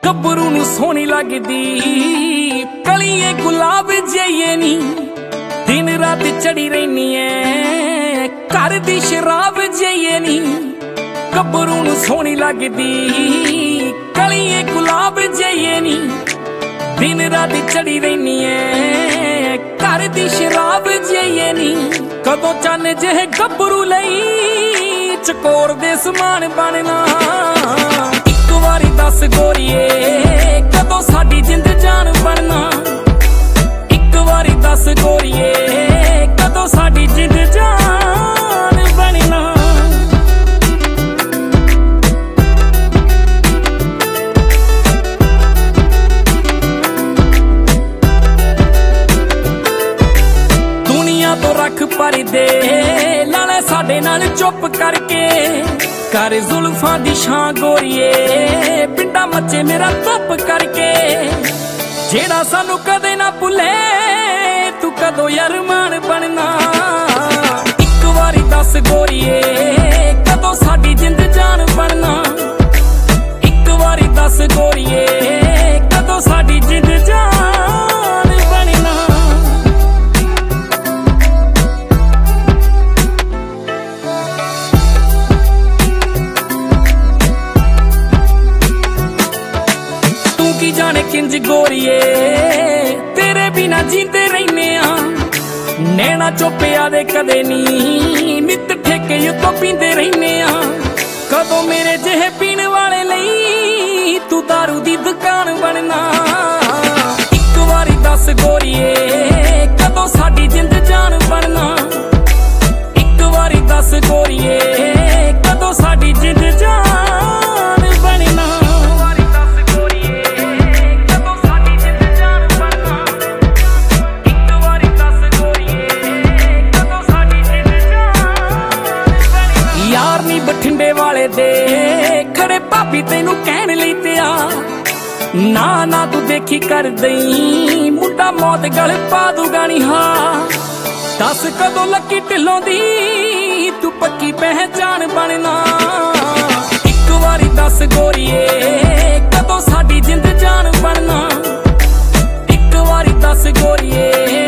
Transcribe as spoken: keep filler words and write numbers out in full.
ਗੱਭਰੂ ਨੂੰ ਸੋਹਣੀ ਲੱਗਦੀ ਕਲੀਏ ਗੁਲਾਬ ਜਈਏ ਨੀ ਦਿਨ ਰਾਤ ਚੜੀ ਰਹਿਨੀ ਐ ਘਰ ਦੀ ਸ਼ਰਾਬ ਜਈਏ ਨੀ ਗੱਭਰੂ ਨੂੰ ਸੋਹਣੀ ਲੱਗਦੀ ਕਲੀਏ ਗੁਲਾਬ ਜਈਏ ਨੀ ਦਿਨ ਰਾਤ ਚੜੀ ਰਹਿਨੀ ਐ ਘਰ ਦੀ ਸ਼ਰਾਬ ਜਈਏ ਨੀ ਕਦੋਂ ਚੰਨ ਜਿਹੇ ਗੱਭਰੂ ਲਈ ਚਕੋਰ ਦੇ ਸਮਾਨ ਬਣਨਾ ਇੱਕ ਵਾਰੀ ਦੱਸ ਗੋਰੀਏ ਕਦੋਂ ਸਾਡੀ ਜਿੰਦ ਜਾਨ ਬਣਨਾ ਇੱਕ ਵਾਰੀ ਦੱਸ ਗੋਰੀਏ ਕਦੋਂ ਸਾਡੀ ਜਿੰਦ ਜਾਨ ਬਣਨਾ ਦੁਨੀਆ ਤੋਂ ਰੱਖ ਪਰਦੇ ਲਾਲੇ ਸਾਡੇ ਨਾਲ ਚੁੱਪ ਕਰਕੇ ਕਰ ਜ਼ੁਲਫਾਂ ਦੀ ਛਾਂ ਗੋਰੀਏ ਪਿੰਡਾ ਮੱਚੇ ਮੇਰਾ ਧੁੱਪ ਕਰਕੇ ਜਿਹੜਾ ਸਾਨੂੰ ਕਦੇ ਨਾ ਭੁੱਲੇ ਤੂੰ ਕਦੋਂ ਅਰਮਾਨ ਬਣਨਾ ਇੱਕ ਵਾਰੀ ਦੱਸ ਗੋਰੀਏ ਕਦੋਂ ਸਾਡੀ ਜਿੰਦ ਜਾਨ ਬਣਨਾ ਇੱਕ ਵਾਰੀ ਦੱਸ ਗੋਰੀਏ ਕਦੋਂ ਸਾਡੀ ਜਿੰਦ ਜਾਨ ਬਣਨਾ ਕੀ ਜਾਣੇ ਕਿੰਜ ਗੋਰੀਏ ਤੇਰੇ ਬਿਨਾ ਜੀਂਦੇ ਰਹਿਨੇ ਆ ਨੈਣਾ ਚੋਪਿਆ ਦੇ ਕਦੇ ਨੀ ਨਿੱਤ ਠੇਕੇ ਉੱਤੋਂ ਪੀਂਦੇ ਰਹਿਨੇ ਆ ਕਦੋਂ ਮੇਰੇ ਜਿਹੇ ਪੀਣ ਵਾਲੇ ਲਈ ਤੂੰ ਦਾਰੂ ਦੀ ਦੁਕਾਨ ਬਣਨਾ ਇੱਕ ਵਾਰੀ ਦੱਸ ਗੋਰੀਏ ਕਦੋਂ ਸਾਡੀ ਜਿੰਦ ਜਾਨ ਬਣਨਾ ਇੱਕ ਵਾਰੀ ਦੱਸ ਗੋਰੀਏ ਕਦੋਂ ਸਾਡੀ ਜਿੰਦ ਜਾਨ ਬਣਨਾ ਬਠਿੰਡੇ ਵਾਲੇ ਦੇ ਖੜੇ ਭਾਬੀ ਤੈਨੂੰ ਕਹਿਣ ਲਈ ਤਿਆ ਨਾ ਨਾ ਤੂੰ ਦੇਖੀ ਕਰ ਦਈ ਮੁੰਡਾ ਮੌਤ ਗਲ ਪਾ ਦੂਗਾ ਨੀ ਹਾਂ ਦੱਸ ਕਦੋਂ ਲੱਕੀ ਢਿੱਲੋਂ ਦੀ ਤੂੰ ਪੱਕੀ ਪਹਿਚਾਨ ਬਣਨਾ ਇੱਕ ਵਾਰੀ ਦੱਸ ਗੋਰੀਏ ਕਦੋਂ ਸਾਡੀ ਜਿੰਦ ਜਾਨ ਬਣਨਾ ਇੱਕ ਵਾਰੀ ਦੱਸ ਗੋਰੀਏ